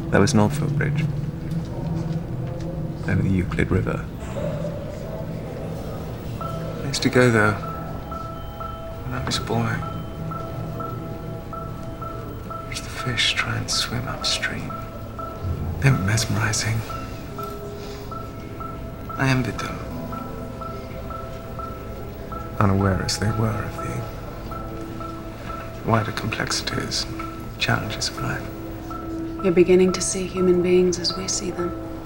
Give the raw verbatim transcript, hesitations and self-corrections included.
There was Norfolk Bridge. Over the Euclid River. I used to go there when I was a boy. Watch the fish try and swim upstream. They were mesmerizing. I envied them. Unaware as they were of the wider complexities, challenges of life. You're beginning to see human beings as we see them.